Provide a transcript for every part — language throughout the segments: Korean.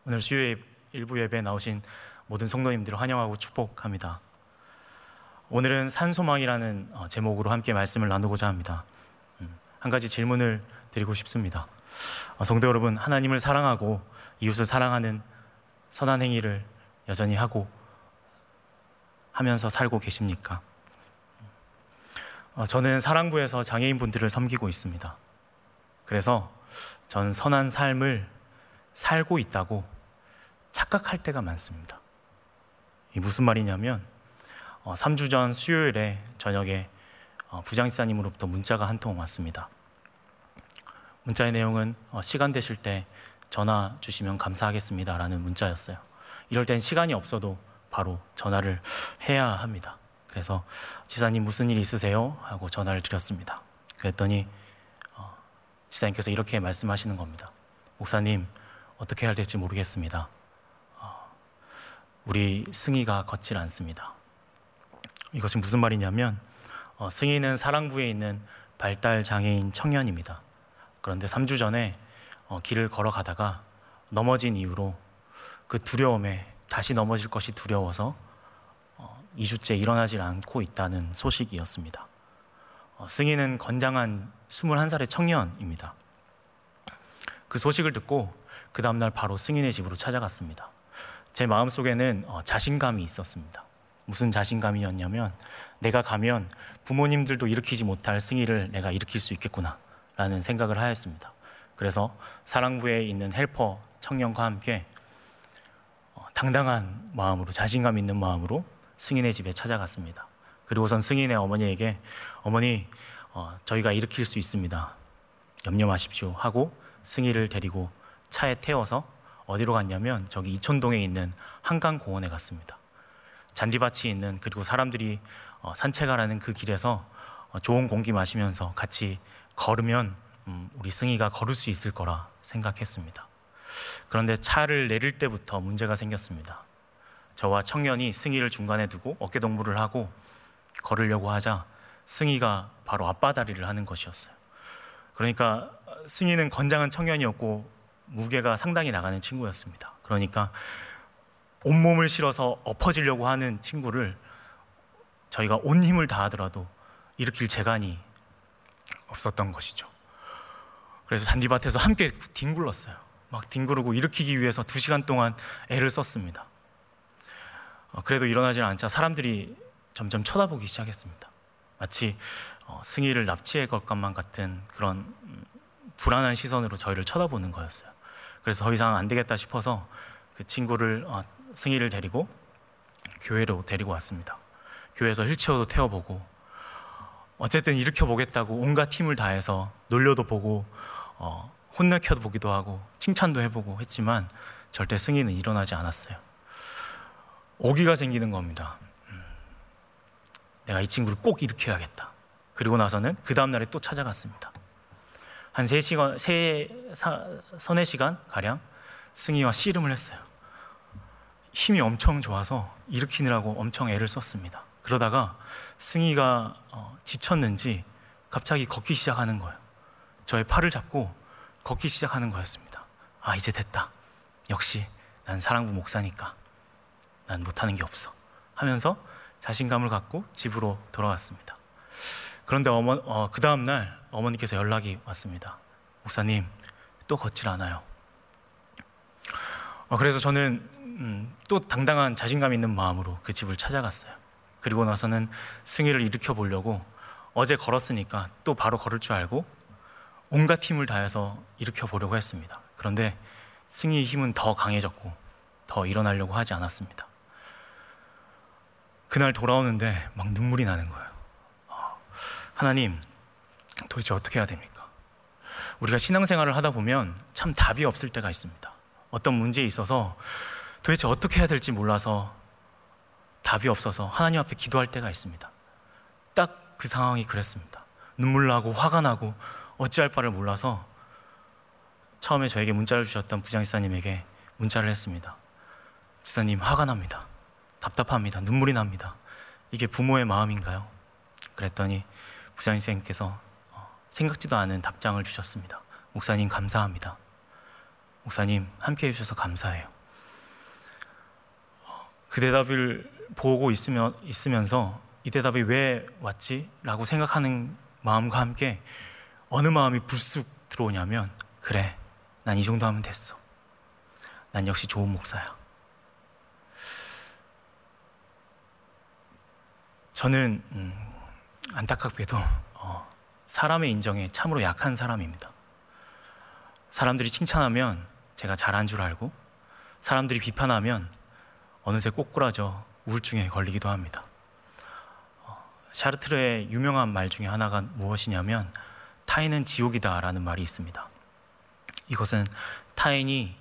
오늘 수요 일부 예배에 나오신 모든 성도님들을 환영하고 축복합니다. 오늘은 산소망이라는 제목으로 함께 말씀을 나누고자 합니다. 한 가지 질문을 드리고 싶습니다. 성도 여러분, 하나님을 사랑하고 이웃을 사랑하는 선한 행위를 여전히 하면서 살고 계십니까? 저는 사랑부에서 장애인분들을 섬기고 있습니다. 그래서 전 선한 삶을 살고 있다고 착각할 때가 많습니다. 이 무슨 말이냐면 3주 전 수요일에 저녁에 부장지사님으로부터 문자가 한 통 왔습니다. 문자의 내용은 시간 되실 때 전화 주시면 감사하겠습니다 라는 문자였어요. 이럴 땐 시간이 없어도 바로 전화를 해야 합니다. 그래서 지사님 무슨 일 있으세요? 하고 전화를 드렸습니다. 그랬더니 지사님께서 이렇게 말씀하시는 겁니다. 목사님, 어떻게 해야 될지 모르겠습니다. 우리 승희가 걷질 않습니다. 이것이 무슨 말이냐면 승희는 사랑부에 있는 발달장애인 청년입니다. 그런데 3주 전에 길을 걸어가다가 넘어진 이후로 그 두려움에 다시 넘어질 것이 두려워서 2주째 일어나질 않고 있다는 소식이었습니다. 승희는 건장한 21살의 청년입니다. 그 소식을 듣고 그 다음날 바로 승희네 집으로 찾아갔습니다. 제 마음속에는 자신감이 있었습니다. 무슨 자신감이었냐면 내가 가면 부모님들도 일으키지 못할 승희를 내가 일으킬 수 있겠구나 라는 생각을 하였습니다. 그래서 사랑부에 있는 헬퍼 청년과 함께 당당한 마음으로, 자신감 있는 마음으로 승희네 집에 찾아갔습니다. 그리고선 승희네 어머니에게 어머니, 저희가 일으킬 수 있습니다. 염려 마십시오 하고 승희를 데리고 차에 태워서 어디로 갔냐면 저기 이촌동에 있는 한강공원에 갔습니다. 잔디밭이 있는, 그리고 사람들이 산책하라는 그 길에서 좋은 공기 마시면서 같이 걸으면 우리 승희가 걸을 수 있을 거라 생각했습니다. 그런데 차를 내릴 때부터 문제가 생겼습니다. 저와 청년이 승희를 중간에 두고 어깨동무를 하고 걸으려고 하자 승희가 바로 앞바다리를 하는 것이었어요. 그러니까 승희는 건장한 청년이었고 무게가 상당히 나가는 친구였습니다. 그러니까 온몸을 실어서 엎어지려고 하는 친구를 저희가 온 힘을 다하더라도 일으킬 재간이 없었던 것이죠. 그래서 잔디밭에서 함께 뒹굴렀어요. 막 뒹구르고 일으키기 위해서 2시간 동안 애를 썼습니다. 그래도 일어나질 않자 사람들이 점점 쳐다보기 시작했습니다. 마치 승희를 납치해 갈 것만 같은 그런 불안한 시선으로 저희를 쳐다보는 거였어요. 그래서 더 이상 안 되겠다 싶어서 그 친구를, 승희를 데리고 교회로 데리고 왔습니다. 교회에서 휠체어도 태워보고 어쨌든 일으켜보겠다고 온갖 힘을 다해서 놀려도 보고 혼내켜도 보기도 하고 칭찬도 해보고 했지만 절대 승희는 일어나지 않았어요. 오기가 생기는 겁니다. 내가 이 친구를 꼭 일으켜야겠다. 그리고 나서는 그 다음날에 또 찾아갔습니다. 한 3-4시간 가량 승희와 씨름을 했어요. 힘이 엄청 좋아서 일으키느라고 엄청 애를 썼습니다. 그러다가 승희가 지쳤는지 갑자기 걷기 시작하는 거예요. 저의 팔을 잡고 걷기 시작하는 거였습니다. 아, 이제 됐다. 역시 난 사랑부 목사니까 난 못하는 게 없어 하면서 자신감을 갖고 집으로 돌아왔습니다. 그런데 그 다음날 어머니께서 연락이 왔습니다. 목사님, 또 걷질 않아요. 그래서 저는 또 당당한 자신감 있는 마음으로 그 집을 찾아갔어요. 그리고 나서는 승희를 일으켜 보려고 어제 걸었으니까 또 바로 걸을 줄 알고 온갖 힘을 다해서 일으켜 보려고 했습니다. 그런데 승희의 힘은 더 강해졌고 더 일어나려고 하지 않았습니다. 그날 돌아오는데 막 눈물이 나는 거예요. 하나님, 도대체 어떻게 해야 됩니까? 우리가 신앙생활을 하다 보면 참 답이 없을 때가 있습니다. 어떤 문제에 있어서 도대체 어떻게 해야 될지 몰라서 답이 없어서 하나님 앞에 기도할 때가 있습니다. 딱 그 상황이 그랬습니다. 눈물 나고 화가 나고 어찌할 바를 몰라서 처음에 저에게 문자를 주셨던 부장지사님에게 문자를 했습니다. 지사님, 화가 납니다. 답답합니다. 눈물이 납니다. 이게 부모의 마음인가요? 그랬더니 부장지사님께서 생각지도 않은 답장을 주셨습니다. 목사님, 감사합니다. 목사님 함께 해주셔서 감사해요. 그 대답을 보고 있으면서 이 대답이 왜 왔지? 라고 생각하는 마음과 함께 어느 마음이 불쑥 들어오냐면, 그래, 난 이 정도 하면 됐어. 난 역시 좋은 목사야. 저는 안타깝게도 사람의 인정에 참으로 약한 사람입니다. 사람들이 칭찬하면 제가 잘한 줄 알고, 사람들이 비판하면 어느새 꼬꾸라져 우울증에 걸리기도 합니다. 샤르트르의 유명한 말 중에 하나가 무엇이냐면, 타인은 지옥이다 라는 말이 있습니다. 이것은 타인이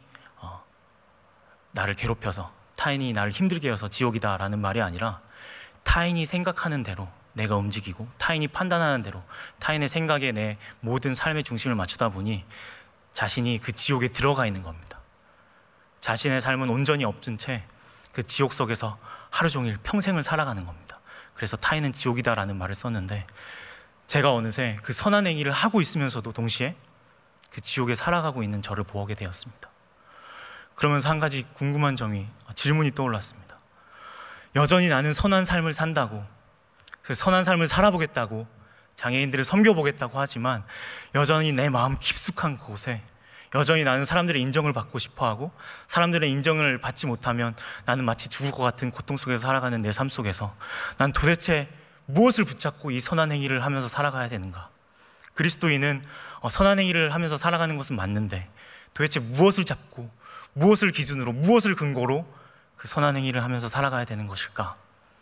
나를 괴롭혀서, 타인이 나를 힘들게 해서 지옥이다 라는 말이 아니라, 타인이 생각하는 대로 내가 움직이고, 타인이 판단하는 대로 타인의 생각에 내 모든 삶의 중심을 맞추다 보니 자신이 그 지옥에 들어가 있는 겁니다. 자신의 삶은 온전히 엎은 채 그 지옥 속에서 하루 종일 평생을 살아가는 겁니다. 그래서 타인은 지옥이다 라는 말을 썼는데, 제가 어느새 그 선한 행위를 하고 있으면서도 동시에 그 지옥에 살아가고 있는 저를 보게 되었습니다. 그러면서 한 가지 궁금한 점이, 질문이 떠올랐습니다. 여전히 나는 선한 삶을 산다고, 그 선한 삶을 살아보겠다고, 장애인들을 섬겨보겠다고 하지만 여전히 내 마음 깊숙한 곳에 여전히 나는 사람들의 인정을 받고 싶어하고, 사람들의 인정을 받지 못하면 나는 마치 죽을 것 같은 고통 속에서 살아가는 내 삶 속에서 난 도대체 무엇을 붙잡고 이 선한 행위를 하면서 살아가야 되는가? 그리스도인은 선한 행위를 하면서 살아가는 것은 맞는데 도대체 무엇을 잡고, 무엇을 기준으로, 무엇을 근거로 그 선한 행위를 하면서 살아가야 되는 것일까?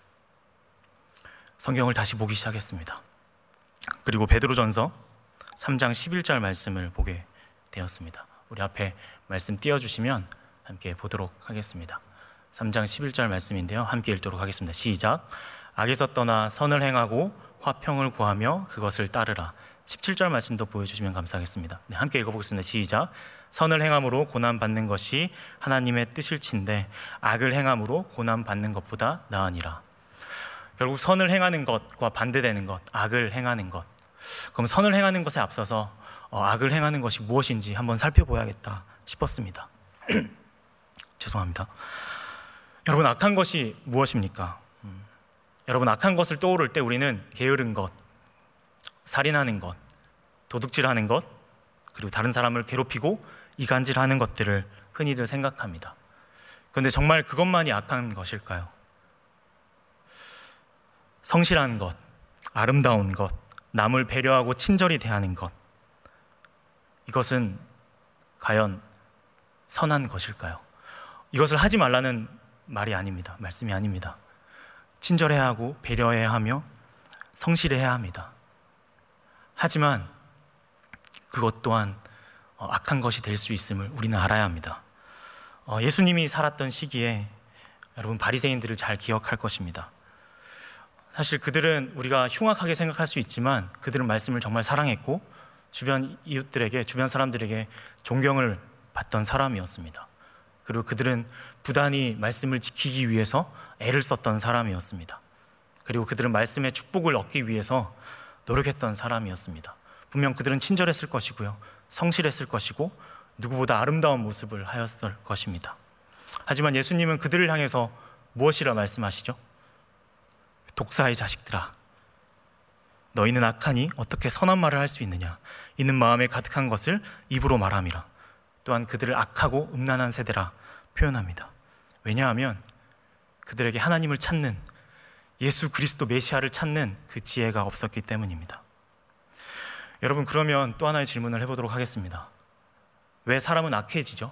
성경을 다시 보기 시작했습니다. 그리고 베드로전서 3장 11절 말씀을 보게 되었습니다. 우리 앞에 말씀 띄워주시면 함께 보도록 하겠습니다. 3장 11절 말씀인데요, 함께 읽도록 하겠습니다. 시작. 악에서 떠나 선을 행하고 화평을 구하며 그것을 따르라. 17절 말씀도 보여주시면 감사하겠습니다. 네, 함께 읽어보겠습니다. 시작. 선을 행함으로 고난받는 것이 하나님의 뜻일진데 악을 행함으로 고난받는 것보다 나으니라. 결국 선을 행하는 것과 반대되는 것, 악을 행하는 것. 그럼 선을 행하는 것에 앞서서 악을 행하는 것이 무엇인지 한번 살펴봐야겠다 싶었습니다. 죄송합니다. 여러분, 악한 것이 무엇입니까? 여러분, 악한 것을 떠오를 때 우리는 게으른 것, 살인하는 것, 도둑질하는 것, 그리고 다른 사람을 괴롭히고 이간질하는 것들을 흔히들 생각합니다. 그런데 정말 그것만이 악한 것일까요? 성실한 것, 아름다운 것, 남을 배려하고 친절히 대하는 것, 이것은 과연 선한 것일까요? 이것을 하지 말라는 말이 아닙니다. 말씀이 아닙니다. 친절해야 하고 배려해야 하며 성실해야 합니다. 하지만 그것 또한 악한 것이 될 수 있음을 우리는 알아야 합니다. 예수님이 살았던 시기에 여러분, 바리새인들을 잘 기억할 것입니다. 사실 그들은 우리가 흉악하게 생각할 수 있지만 그들은 말씀을 정말 사랑했고 주변 이웃들에게, 주변 사람들에게 존경을 받던 사람이었습니다. 그리고 그들은 부단히 말씀을 지키기 위해서 애를 썼던 사람이었습니다. 그리고 그들은 말씀의 축복을 얻기 위해서 노력했던 사람이었습니다. 분명 그들은 친절했을 것이고요, 성실했을 것이고 누구보다 아름다운 모습을 하였을 것입니다. 하지만 예수님은 그들을 향해서 무엇이라 말씀하시죠? 독사의 자식들아, 너희는 악하니 어떻게 선한 말을 할 수 있느냐? 이는 마음에 가득한 것을 입으로 말함이라. 또한 그들을 악하고 음란한 세대라 표현합니다. 왜냐하면 그들에게 하나님을 찾는, 예수 그리스도 메시아를 찾는 그 지혜가 없었기 때문입니다. 여러분, 그러면 또 하나의 질문을 해보도록 하겠습니다. 왜 사람은 악해지죠?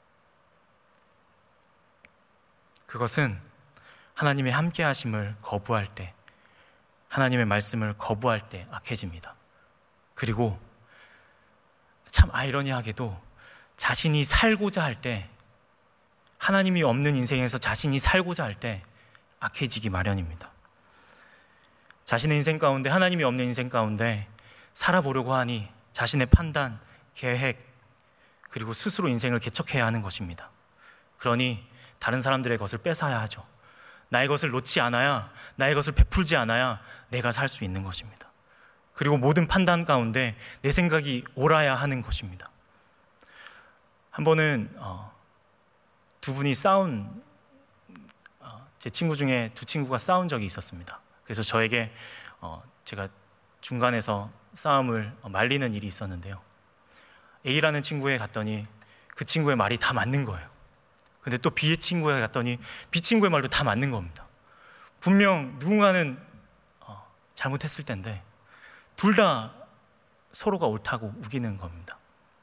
그것은 하나님의 함께 하심을 거부할 때, 하나님의 말씀을 거부할 때 악해집니다. 그리고 참 아이러니하게도 자신이 살고자 할 때, 하나님이 없는 인생에서 자신이 살고자 할 때 악해지기 마련입니다. 자신의 인생 가운데, 하나님이 없는 인생 가운데 살아보려고 하니 자신의 판단, 계획, 그리고 스스로 인생을 개척해야 하는 것입니다. 그러니 다른 사람들의 것을 뺏어야 하죠. 나의 것을 놓지 않아야, 나의 것을 베풀지 않아야 내가 살 수 있는 것입니다. 그리고 모든 판단 가운데 내 생각이 옳아야 하는 것입니다. 한 번은 두 분이 싸운 제 친구 중에 두 친구가 싸운 적이 있었습니다. 그래서 저에게 제가 중간에서 싸움을 말리는 일이 있었는데요. A라는 친구에 갔더니 그 친구의 말이 다 맞는 거예요. 근데 또 B의 친구에 갔더니 B 친구의 말도 다 맞는 겁니다. 분명 누군가는 잘못했을 텐데 둘 다 서로가 옳다고 우기는 겁니다.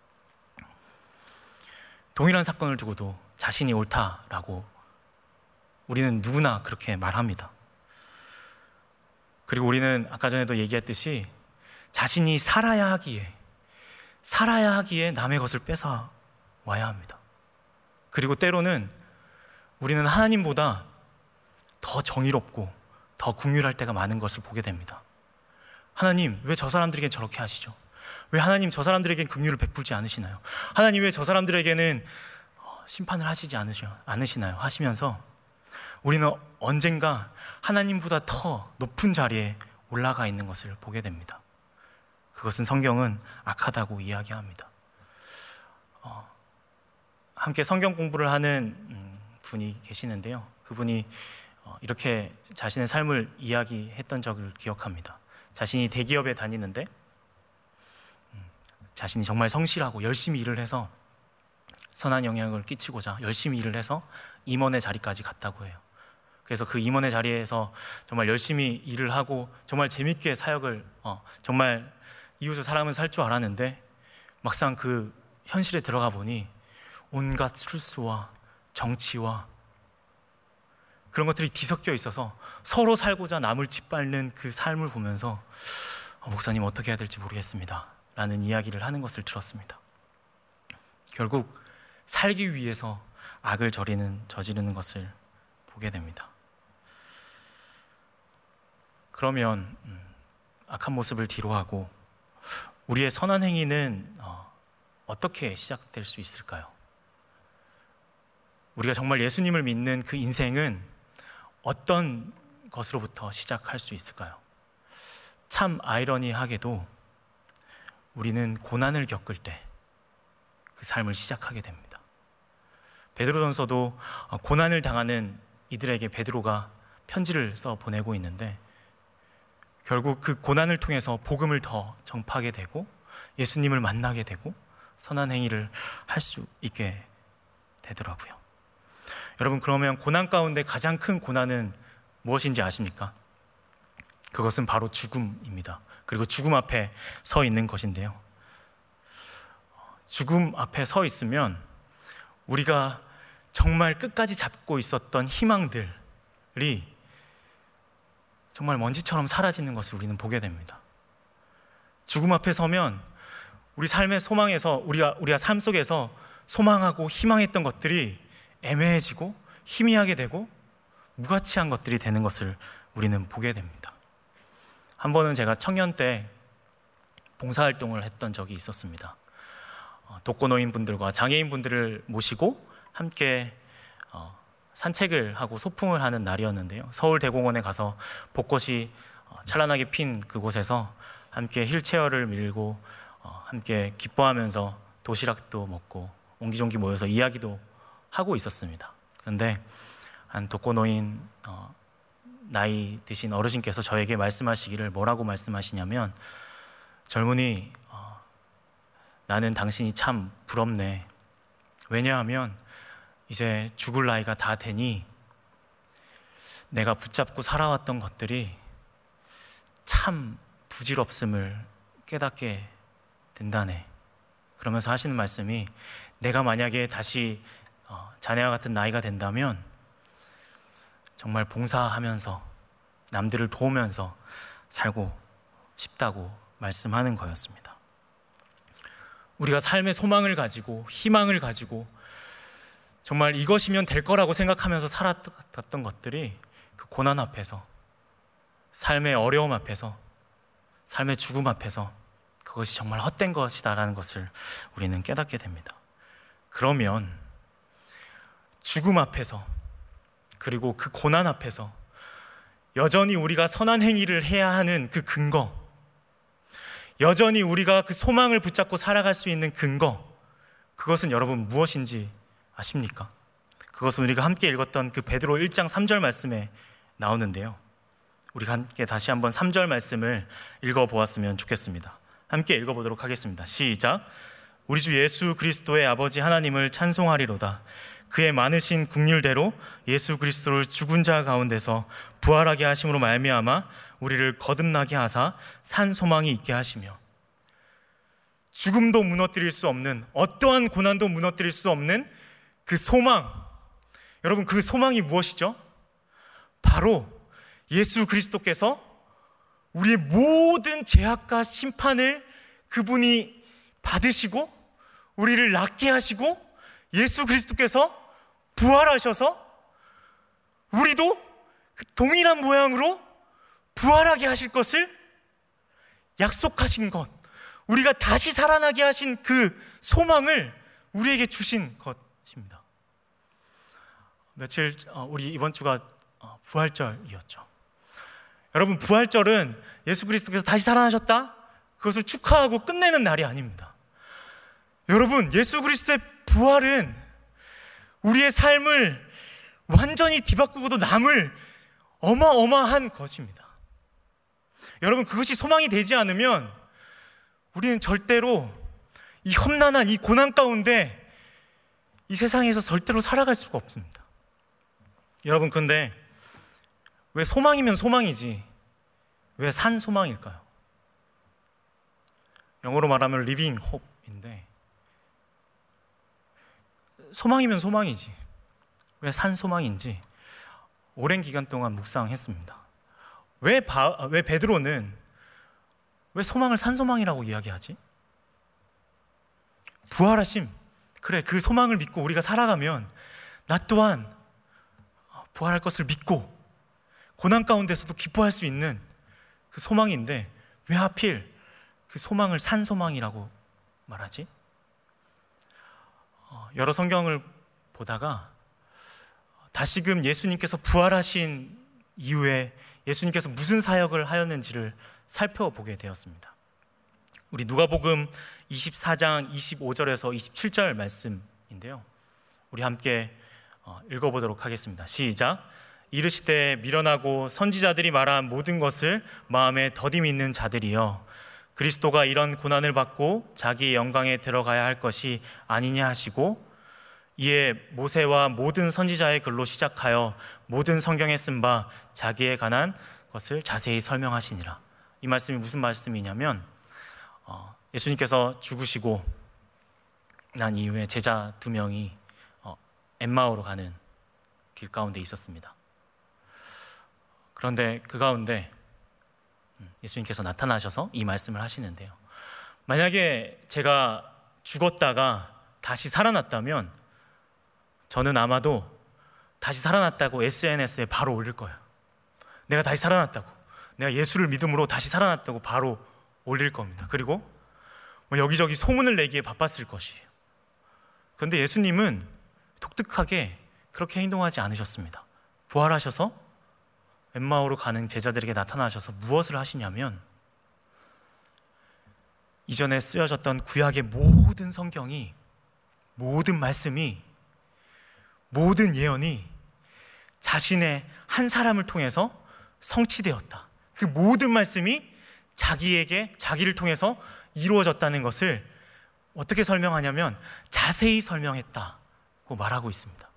동일한 사건을 두고도 자신이 옳다라고 우리는 누구나 그렇게 말합니다. 그리고 우리는 아까 전에도 얘기했듯이 자신이 살아야 하기에 남의 것을 뺏어 와야 합니다. 그리고 때로는 우리는 하나님보다 더 정의롭고 더 긍휼할 때가 많은 것을 보게 됩니다. 하나님, 왜 저 사람들에게 저렇게 하시죠? 왜 하나님 저 사람들에겐 긍휼을 베풀지 않으시나요? 하나님, 왜 저 사람들에게는 심판을 하시지 않으시나요? 하시면서 우리는 언젠가 하나님보다 더 높은 자리에 올라가 있는 것을 보게 됩니다. 그것은 성경은 악하다고 이야기합니다. 함께 성경 공부를 하는 분이 계시는데요. 그분이 이렇게 자신의 삶을 이야기했던 적을 기억합니다. 자신이 대기업에 다니는데 자신이 정말 성실하고 열심히 일을 해서 선한 영향을 끼치고자 열심히 일을 해서 임원의 자리까지 갔다고 해요. 그래서 그 임원의 자리에서 정말 열심히 일을 하고 정말 재밌게 사역을 정말 이웃을 사람은 살 줄 알았는데 막상 그 현실에 들어가 보니 온갖 술수와 정치와 그런 것들이 뒤섞여 있어서 서로 살고자 남을 짓밟는 그 삶을 보면서 목사님 어떻게 해야 될지 모르겠습니다 라는 이야기를 하는 것을 들었습니다. 결국 살기 위해서 악을 저지르는 것을 보게 됩니다. 그러면 악한 모습을 뒤로하고 우리의 선한 행위는 어떻게 시작될 수 있을까요? 우리가 정말 예수님을 믿는 그 인생은 어떤 것으로부터 시작할 수 있을까요? 참 아이러니하게도 우리는 고난을 겪을 때 그 삶을 시작하게 됩니다. 베드로전서도 고난을 당하는 이들에게 베드로가 편지를 써 보내고 있는데 결국 그 고난을 통해서 복음을 더 전파하게 되고 예수님을 만나게 되고 선한 행위를 할 수 있게 되더라고요. 여러분, 그러면 고난 가운데 가장 큰 고난은 무엇인지 아십니까? 그것은 바로 죽음입니다. 그리고 죽음 앞에 서 있는 것인데요. 죽음 앞에 서 있으면 우리가 정말 끝까지 잡고 있었던 희망들이 정말 먼지처럼 사라지는 것을 우리는 보게 됩니다. 죽음 앞에 서면 우리 삶의 소망에서 우리가 삶 속에서 소망하고 희망했던 것들이 애매해지고 희미하게 되고 무가치한 것들이 되는 것을 우리는 보게 됩니다. 한 번은 제가 청년 때 봉사활동을 했던 적이 있었습니다. 독거노인분들과 장애인분들을 모시고 함께 산책을 하고 소풍을 하는 날이었는데요. 서울대공원에 가서 벚꽃이 찬란하게 핀 그곳에서 함께 휠체어를 밀고 함께 기뻐하면서 도시락도 먹고 옹기종기 모여서 이야기도 하고 있었습니다. 그런데 한 독거노인 나이 드신 어르신께서 저에게 말씀하시기를 뭐라고 말씀하시냐면 젊은이, 나는 당신이 참 부럽네. 왜냐하면 이제 죽을 나이가 다 되니 내가 붙잡고 살아왔던 것들이 참 부질없음을 깨닫게 된다네. 그러면서 하시는 말씀이 내가 만약에 다시 자네와 같은 나이가 된다면 정말 봉사하면서 남들을 도우면서 살고 싶다고 말씀하는 거였습니다. 우리가 삶의 소망을 가지고 희망을 가지고 정말 이것이면 될 거라고 생각하면서 살았던 것들이 그 고난 앞에서, 삶의 어려움 앞에서, 삶의 죽음 앞에서 그것이 정말 헛된 것이다라는 것을 우리는 깨닫게 됩니다. 그러면 죽음 앞에서 그리고 그 고난 앞에서 여전히 우리가 선한 행위를 해야 하는 그 근거, 여전히 우리가 그 소망을 붙잡고 살아갈 수 있는 근거, 그것은 여러분 무엇인지 아십니까? 그것은 우리가 함께 읽었던 그 베드로 1장 3절 말씀에 나오는데요, 우리가 함께 다시 한번 3절 말씀을 읽어보았으면 좋겠습니다. 함께 읽어보도록 하겠습니다. 시작. 우리 주 예수 그리스도의 아버지 하나님을 찬송하리로다. 그의 많으신 긍휼대로 예수 그리스도를 죽은 자 가운데서 부활하게 하심으로 말미암아 우리를 거듭나게 하사 산 소망이 있게 하시며, 죽음도 무너뜨릴 수 없는, 어떠한 고난도 무너뜨릴 수 없는 그 소망, 여러분 그 소망이 무엇이죠? 바로 예수 그리스도께서 우리의 모든 죄악과 심판을 그분이 받으시고 우리를 낫게 하시고 예수 그리스도께서 부활하셔서 우리도 그 동일한 모양으로 부활하게 하실 것을 약속하신 것, 우리가 다시 살아나게 하신 그 소망을 우리에게 주신 것입니다. 우리 이번 주가 부활절이었죠. 여러분, 부활절은 예수 그리스도께서 다시 살아나셨다, 그것을 축하하고 끝내는 날이 아닙니다. 여러분, 예수 그리스도의 부활은 우리의 삶을 완전히 뒤바꾸고도 남을 어마어마한 것입니다. 여러분, 그것이 소망이 되지 않으면 우리는 절대로 이 험난한 이 고난 가운데 이 세상에서 절대로 살아갈 수가 없습니다. 여러분, 근데 왜 소망이면 소망이지 왜 산 소망일까요? 영어로 말하면 living hope인데, 소망이면 소망이지 왜 산 소망인지 오랜 기간 동안 묵상했습니다. 왜 베드로는 왜 소망을 산 소망이라고 이야기하지? 부활하심, 그래, 그 소망을 믿고 우리가 살아가면 나 또한 부활할 것을 믿고 고난 가운데서도 기뻐할 수 있는 그 소망인데 왜 하필 그 소망을 산 소망이라고 말하지? 여러 성경을 보다가 다시금 예수님께서 부활하신 이후에 예수님께서 무슨 사역을 하였는지를 살펴보게 되었습니다. 우리 누가복음 24장 25절에서 27절 말씀인데요, 우리 함께 읽어보도록 하겠습니다. 시작. 이르시되 미련하고 선지자들이 말한 모든 것을 마음에 더디 믿는 자들이여, 그리스도가 이런 고난을 받고 자기의 영광에 들어가야 할 것이 아니냐 하시고, 이에 모세와 모든 선지자의 글로 시작하여 모든 성경에 쓴 바 자기에 관한 것을 자세히 설명하시니라. 이 말씀이 무슨 말씀이냐면, 예수님께서 죽으시고 난 이후에 제자 2명이 엠마오로 가는 길 가운데 있었습니다. 그런데 그 가운데 예수님께서 나타나셔서 이 말씀을 하시는데요, 만약에 제가 죽었다가 다시 살아났다면 저는 아마도 다시 살아났다고 SNS에 바로 올릴 거예요. 내가 다시 살아났다고, 내가 예수를 믿음으로 다시 살아났다고 바로 올릴 겁니다. 그리고 여기저기 소문을 내기에 바빴을 것이에요. 그런데 예수님은 독특하게 그렇게 행동하지 않으셨습니다. 부활하셔서 엠마오로 가는 제자들에게 나타나셔서 무엇을 하시냐면, 이전에 쓰여졌던 구약의 모든 성경이, 모든 말씀이, 모든 예언이 자신의 한 사람을 통해서 성취되었다, 그 모든 말씀이 자기를 통해서 이루어졌다는 것을 어떻게 설명하냐면 자세히 설명했다고 말하고 있습니다.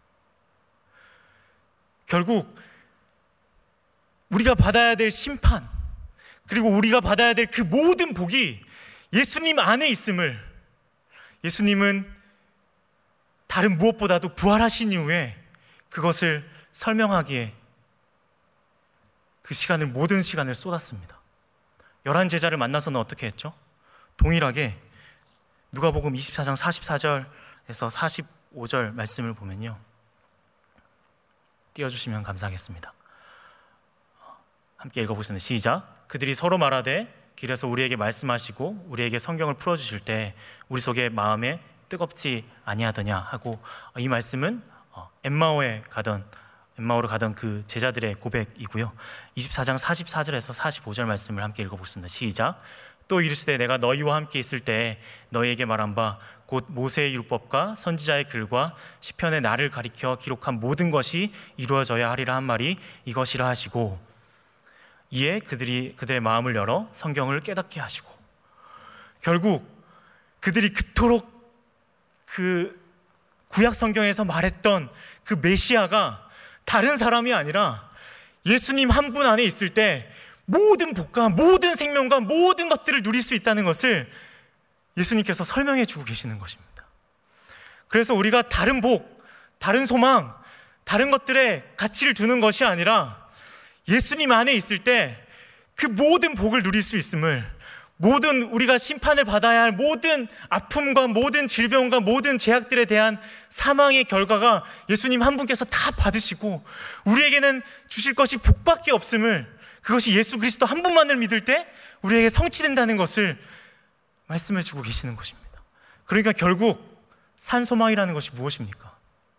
결국 우리가 받아야 될 심판, 그리고 우리가 받아야 될 그 모든 복이 예수님 안에 있음을, 예수님은 다른 무엇보다도 부활하신 이후에 그것을 설명하기에 그 모든 시간을 쏟았습니다. 11제자를 만나서는 어떻게 했죠? 동일하게 누가복음 24장 44절에서 45절 말씀을 보면요, 띄워주시면 감사하겠습니다. 함께 읽어보겠습니다. 시작. 그들이 서로 말하되 길에서 우리에게 말씀하시고 우리에게 성경을 풀어주실 때 우리 속에 마음에 뜨겁지 아니하더냐 하고, 이 말씀은 엠마오로 가던 그 제자들의 고백이고요. 24장 44절에서 45절 말씀을 함께 읽어보겠습니다. 시작. 또 이르시되 내가 너희와 함께 있을 때 너희에게 말한 바 곧 모세의 율법과 선지자의 글과 시편의 나를 가리켜 기록한 모든 것이 이루어져야 하리라 한 말이 이것이라 하시고, 이에 그들의 마음을 열어 성경을 깨닫게 하시고, 결국 그들이 그토록 그 구약 성경에서 말했던 그 메시아가 다른 사람이 아니라 예수님 한 분 안에 있을 때 모든 복과 모든 생명과 모든 것들을 누릴 수 있다는 것을 예수님께서 설명해 주고 계시는 것입니다. 그래서 우리가 다른 복, 다른 소망, 다른 것들에 가치를 두는 것이 아니라 예수님 안에 있을 때 그 모든 복을 누릴 수 있음을, 모든 우리가 심판을 받아야 할 모든 아픔과 모든 질병과 모든 제약들에 대한 사망의 결과가 예수님 한 분께서 다 받으시고 우리에게는 주실 것이 복밖에 없음을, 그것이 예수 그리스도 한 분만을 믿을 때 우리에게 성취된다는 것을 말씀해 주고 계시는 것입니다. 그러니까 결국 산소망이라는 것이 무엇입니까?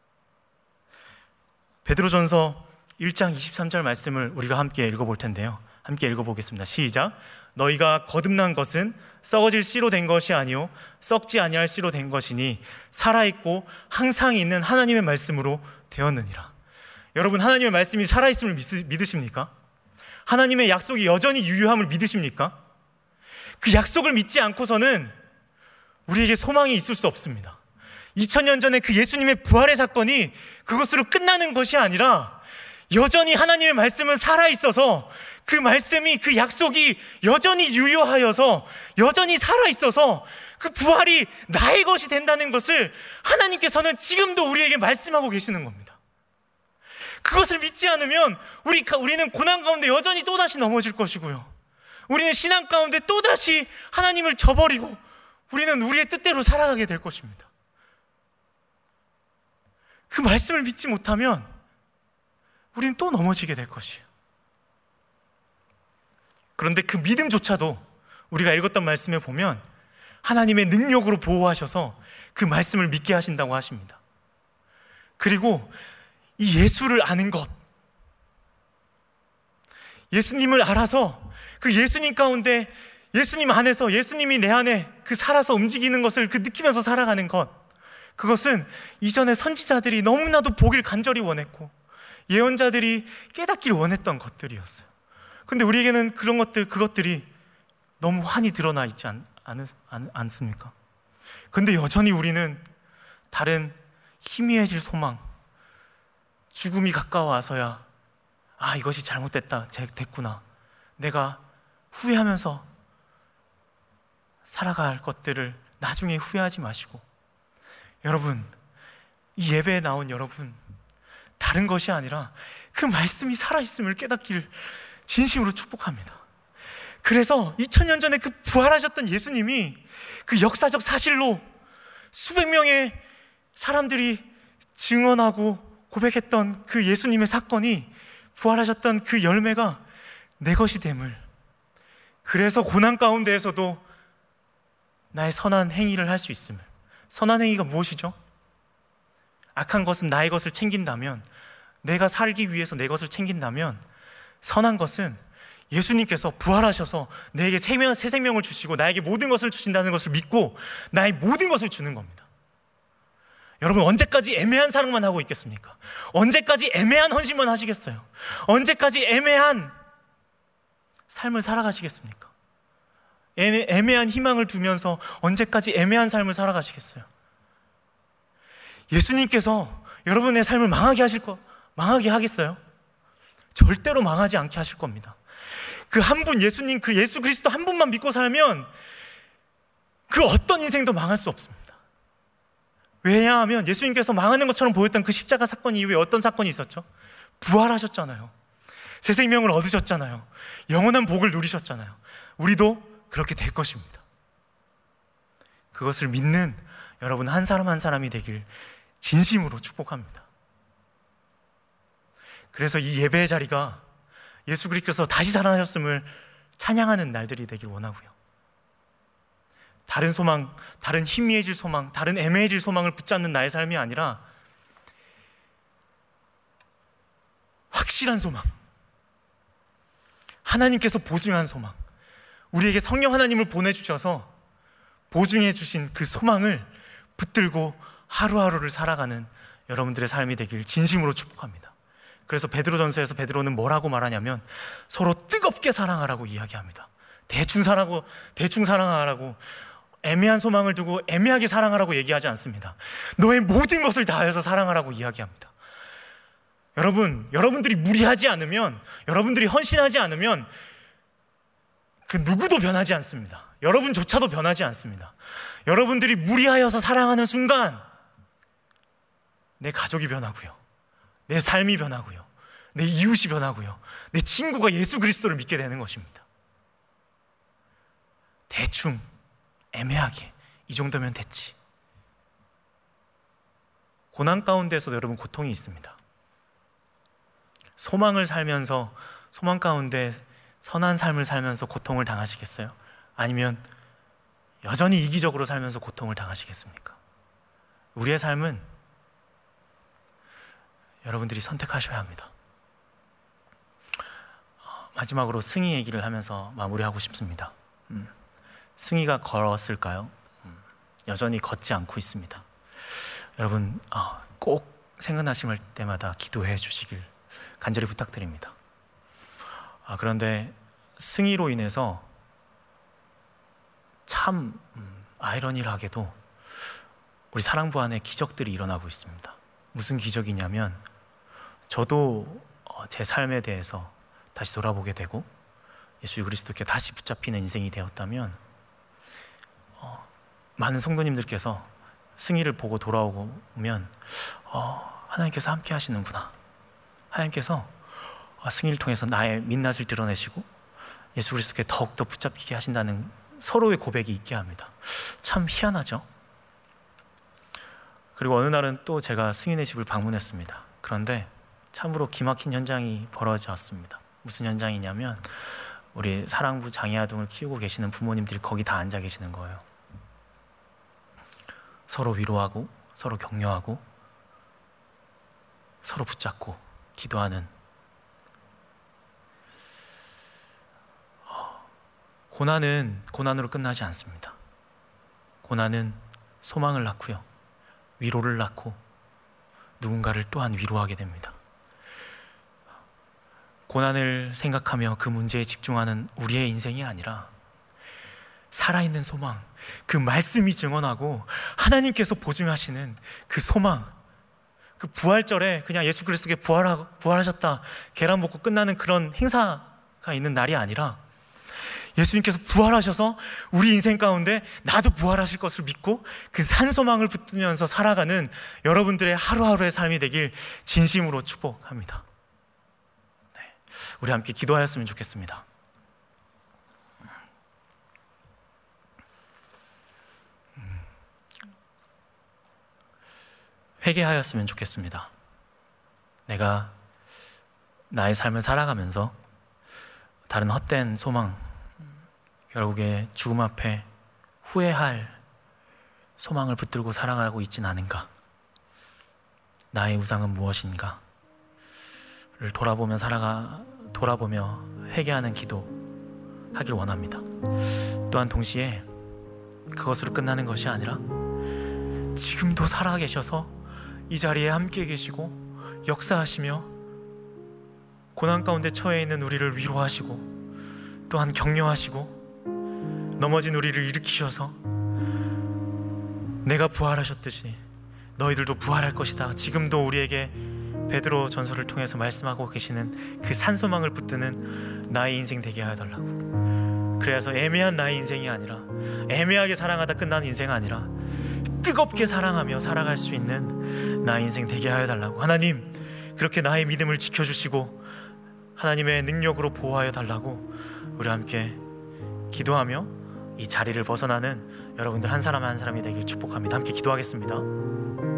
베드로전서 1장 23절 말씀을 우리가 함께 읽어볼 텐데요, 함께 읽어보겠습니다. 시작. 너희가 거듭난 것은 썩어질 씨로 된 것이 아니요 썩지 아니할 씨로 된 것이니 살아있고 항상 있는 하나님의 말씀으로 되었느니라. 여러분, 하나님의 말씀이 살아있음을 믿으십니까? 하나님의 약속이 여전히 유효함을 믿으십니까? 그 약속을 믿지 않고서는 우리에게 소망이 있을 수 없습니다. 2000년 전에 그 예수님의 부활의 사건이 그것으로 끝나는 것이 아니라 여전히 하나님의 말씀은 살아있어서, 그 말씀이, 그 약속이 여전히 유효하여서, 여전히 살아있어서 그 부활이 나의 것이 된다는 것을 하나님께서는 지금도 우리에게 말씀하고 계시는 겁니다. 그것을 믿지 않으면 우리는 고난 가운데 여전히 또다시 넘어질 것이고요, 우리는 신앙 가운데 또다시 하나님을 저버리고 우리는 우리의 뜻대로 살아가게 될 것입니다. 그 말씀을 믿지 못하면 우리는 또 넘어지게 될 것이에요. 그런데 그 믿음조차도 우리가 읽었던 말씀에 보면 하나님의 능력으로 보호하셔서 그 말씀을 믿게 하신다고 하십니다. 그리고 이 예수를 아는 것, 예수님을 알아서 그 예수님 가운데, 예수님 안에서, 예수님이 내 안에 그 살아서 움직이는 것을 그 느끼면서 살아가는 것, 그것은 이전에 선지자들이 너무나도 보길 간절히 원했고 예언자들이 깨닫기를 원했던 것들이었어요. 근데 우리에게는 그것들이 너무 환히 드러나 있지 않습니까? 근데 여전히 우리는 다른 희미해질 소망, 죽음이 가까워와서야 이것이 됐구나, 내가 후회하면서 살아갈 것들을 나중에 후회하지 마시고, 여러분, 이 예배에 나온 여러분, 다른 것이 아니라 그 말씀이 살아있음을 깨닫기를 진심으로 축복합니다. 그래서 2000년 전에 그 부활하셨던 예수님이 그 역사적 사실로 수백 명의 사람들이 증언하고 고백했던 그 예수님의 사건이, 부활하셨던 그 열매가 내 것이 됨을, 그래서 고난 가운데에서도 나의 선한 행위를 할 수 있음을. 선한 행위가 무엇이죠? 악한 것은 나의 것을 챙긴다면, 내가 살기 위해서 내 것을 챙긴다면, 선한 것은 예수님께서 부활하셔서 내게 새 생명을 주시고 나에게 모든 것을 주신다는 것을 믿고 나의 모든 것을 주는 겁니다. 여러분, 언제까지 애매한 사랑만 하고 있겠습니까? 언제까지 애매한 헌신만 하시겠어요? 언제까지 애매한 삶을 살아가시겠습니까? 애매한 희망을 두면서 언제까지 애매한 삶을 살아가시겠어요? 예수님께서 여러분의 삶을 망하게 하겠어요? 절대로 망하지 않게 하실 겁니다. 그 한 분, 예수님, 그 예수 그리스도 한 분만 믿고 살면 그 어떤 인생도 망할 수 없습니다. 왜냐하면 예수님께서 망하는 것처럼 보였던 그 십자가 사건 이후에 어떤 사건이 있었죠? 부활하셨잖아요. 새 생명을 얻으셨잖아요. 영원한 복을 누리셨잖아요. 우리도 그렇게 될 것입니다. 그것을 믿는 여러분 한 사람 한 사람이 되길 진심으로 축복합니다. 그래서 이 예배의 자리가 예수 그리스도께서 다시 살아나셨음을 찬양하는 날들이 되길 원하고요, 다른 소망, 다른 희미해질 소망, 다른 애매해질 소망을 붙잡는 나의 삶이 아니라 확실한 소망, 하나님께서 보증한 소망, 우리에게 성령 하나님을 보내주셔서 보증해 주신 그 소망을 붙들고 하루하루를 살아가는 여러분들의 삶이 되길 진심으로 축복합니다. 그래서 베드로전서에서 베드로는 뭐라고 말하냐면 서로 뜨겁게 사랑하라고 이야기합니다. 대충 사랑하라고, 애매한 소망을 두고 애매하게 사랑하라고 얘기하지 않습니다. 너의 모든 것을 다하여서 사랑하라고 이야기합니다. 여러분들이 무리하지 않으면, 여러분들이 헌신하지 않으면 그 누구도 변하지 않습니다. 여러분조차도 변하지 않습니다. 여러분들이 무리하여서 사랑하는 순간 내 가족이 변하고요, 내 삶이 변하고요, 내 이웃이 변하고요, 내 친구가 예수 그리스도를 믿게 되는 것입니다. 대충 애매하게 이 정도면 됐지. 고난 가운데서도 여러분 고통이 있습니다. 소망을 살면서, 소망 가운데 선한 삶을 살면서 고통을 당하시겠어요? 아니면 여전히 이기적으로 살면서 고통을 당하시겠습니까? 우리의 삶은 여러분들이 선택하셔야 합니다. 마지막으로 승희 얘기를 하면서 마무리하고 싶습니다. 승희가 걸었을까요? 여전히 걷지 않고 있습니다. 여러분 꼭 생각나실 때마다 기도해 주시길 간절히 부탁드립니다. 그런데 승희로 인해서 참 아이러니하게도 우리 사랑부 안에 기적들이 일어나고 있습니다. 무슨 기적이냐면 저도 제 삶에 대해서 다시 돌아보게 되고 예수 그리스도께 다시 붙잡히는 인생이 되었다면 많은 성도님들께서 승희를 보고 돌아오면 하나님께서 함께 하시는구나, 하나님께서 승희를 통해서 나의 민낯을 드러내시고 예수 그리스도께 더욱더 붙잡히게 하신다는 서로의 고백이 있게 합니다. 참 희한하죠? 그리고 어느 날은 또 제가 승희네 집을 방문했습니다. 그런데 참으로 기막힌 현장이 벌어졌습니다. 무슨 현장이냐면 우리 사랑부 장애아동을 키우고 계시는 부모님들이 거기 다 앉아 계시는 거예요. 서로 위로하고 서로 격려하고 서로 붙잡고 기도하는, 고난은 고난으로 끝나지 않습니다. 고난은 소망을 낳고요, 위로를 낳고 누군가를 또한 위로하게 됩니다. 고난을 생각하며 그 문제에 집중하는 우리의 인생이 아니라 살아있는 소망, 그 말씀이 증언하고 하나님께서 보증하시는 그 소망, 그 부활절에 그냥 예수 그리스도께 부활하셨다 계란 먹고 끝나는 그런 행사가 있는 날이 아니라 예수님께서 부활하셔서 우리 인생 가운데 나도 부활하실 것을 믿고 그 산소망을 붙들면서 살아가는 여러분들의 하루하루의 삶이 되길 진심으로 축복합니다. 우리 함께 기도하였으면 좋겠습니다. 회개하였으면 좋겠습니다. 내가 나의 삶을 살아가면서 다른 헛된 소망, 결국에 죽음 앞에 후회할 소망을 붙들고 살아가고 있진 않은가? 나의 우상은 무엇인가? 를 돌아보며 회개하는 기도 하길 원합니다. 또한 동시에 그것으로 끝나는 것이 아니라 지금도 살아계셔서 이 자리에 함께 계시고 역사하시며 고난 가운데 처해 있는 우리를 위로하시고 또한 격려하시고 넘어진 우리를 일으키셔서 내가 부활하셨듯이 너희들도 부활할 것이다, 지금도 우리에게 베드로 전서를 통해서 말씀하고 계시는 그 산소망을 붙드는 나의 인생 되게 하여달라고. 그래서 애매한 나의 인생이 아니라, 애매하게 사랑하다 끝나는 인생 아니라 뜨겁게 사랑하며 살아갈 수 있는 나의 인생 되게 하여달라고. 하나님, 그렇게 나의 믿음을 지켜주시고 하나님의 능력으로 보호하여 달라고 우리 함께 기도하며 이 자리를 벗어나는 여러분들 한 사람 한 사람이 되길 축복합니다. 함께 기도하겠습니다.